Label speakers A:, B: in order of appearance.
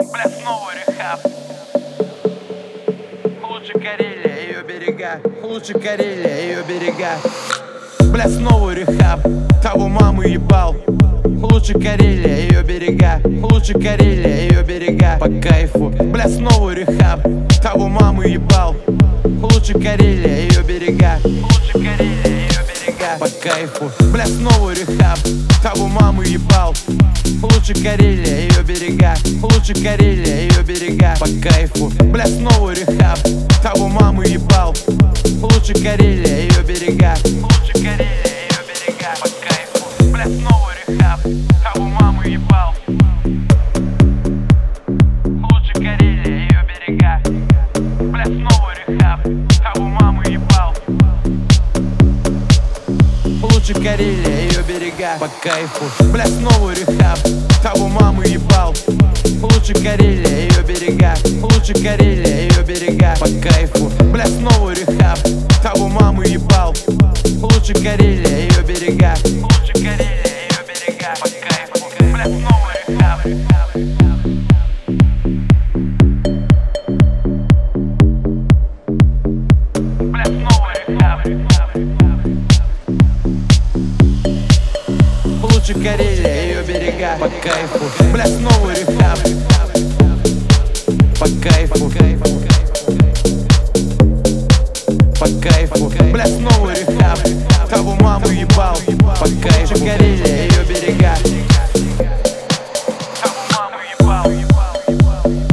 A: Бля, снова рехаб. Лучше Карелия, ее берега. Лучше Карелия, ее берега. Бля, снова рехаб. Того маму ебал. Лучше Карелия, ее берега. Лучше Карелия, ее берега. По кайфу. Бля, снова рехаб. Того маму ебал. Лучше Карелия, ее берега. Лучше Карелия, ее берега. По кайфу. Бля, снова рехаб. Того маму ебал. Лучше Карелия, ее берега. Лучше Карелия, ее берега. По кайфу. Бля, снова рехаб. Того маму ебал. Лучше Карелия, ее берега. Лучше Карелия, ее берега. По кайфу. Бля, снова рехаб. Того маму ебал. Лучше Карелия, ее берега. Бля, снова рехаб. Того маму ебал. Лучше Карелия, ее берега. По кайфу. Бля, снова рехаб. Того маму ебал. Лучше Карелия, ее берега. Лучше Карелия, ее берега. По кайфу. Бля, снова рехаб. Того маму ебал. Лучше Карелия, ее берега. Лучше Карелия, ее берега. По кайфу. Бля, снова рехаб. Бля, снова рехаб. Лучше Карелия, ее берега. По кайфу. Бля, снова рехаб. По кайфу. По кайфу. Бля, снова рехаб. Того маму ебал. По кайфу. Лучше Карелия, ее берега. Того маму ебал.